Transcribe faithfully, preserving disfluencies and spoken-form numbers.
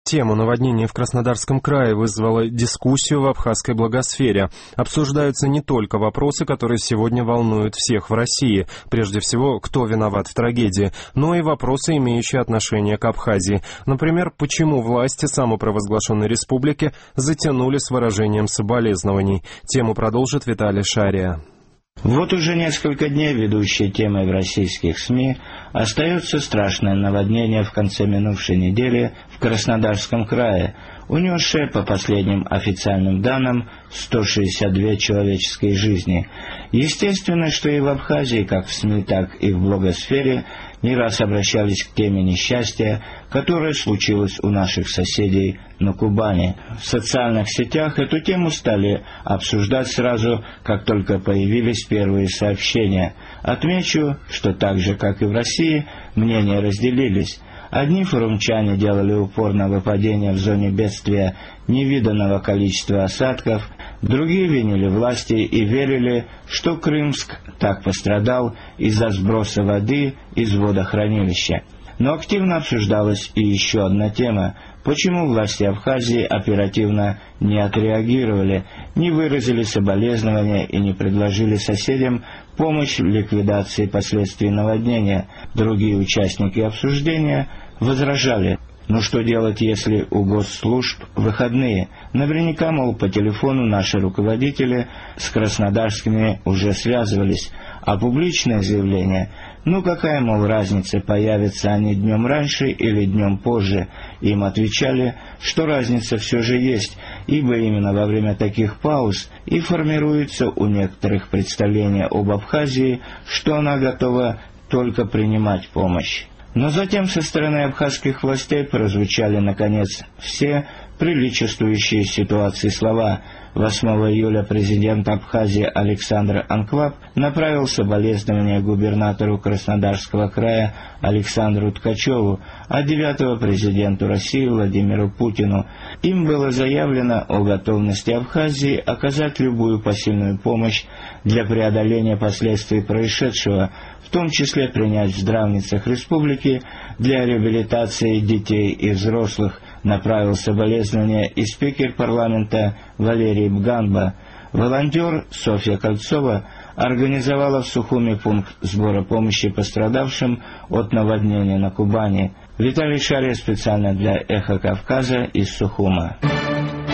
Тема наводнений в Краснодарском крае вызвала дискуссию в абхазской благосфере. Обсуждаются не только вопросы, которые сегодня волнуют всех в России, прежде всего, кто виноват в трагедии, но и вопросы, имеющие отношение к Абхазии. Например, почему власти самопровозглашенной республики затянули с выражением соболезнований. Тему продолжит Виталий Шария. Вот уже несколько дней ведущей темой в российских СМИ остается страшное наводнение в конце минувшей недели в Краснодарском крае, унесшее, по последним официальным данным, сто шестьдесят две человеческие жизни. Естественно, что и в Абхазии, как в СМИ, так и в блогосфере, не раз обращались к теме несчастья, которое случилось у наших соседей на Кубани. В социальных сетях эту тему стали обсуждать сразу, как только появились первые сообщения. Отмечу, что так же, как и в России, мнения разделились. Одни форумчане делали упор на выпадение в зоне бедствия невиданного количества осадков, другие винили власти и верили, что Крымск так пострадал из-за сброса воды из водохранилища. Но активно обсуждалась и еще одна тема: почему власти Абхазии оперативно не отреагировали, не выразили соболезнования и не предложили соседям помощь в ликвидации последствий наводнения. Другие участники обсуждения возражали: ну что делать, если у госслужб выходные? Наверняка, мол, по телефону наши руководители с краснодарскими уже связывались, а публичное заявление: ну какая, мол, разница, появятся они днем раньше или днем позже? Им отвечали, что разница все же есть, ибо именно во время таких пауз и формируется у некоторых представление об Абхазии, что она готова только принимать помощь. Но затем со стороны абхазских властей прозвучали, наконец, все приличествующие ситуации слова. восьмого июля президент Абхазии Александр Анкваб направил соболезнования губернатору Краснодарского края Александру Ткачеву, а девятого президенту России Владимиру Путину. Им было заявлено о готовности Абхазии оказать любую посильную помощь для преодоления последствий происшедшего, в том числе принять в здравницах республики для реабилитации детей и взрослых, направил соболезнования и спикер парламента Валерий Бганба. Волонтер Софья Кольцова организовала в Сухуми пункт сбора помощи пострадавшим от наводнения на Кубани. Виталий Шария специально для «Эхо Кавказа» из Сухума.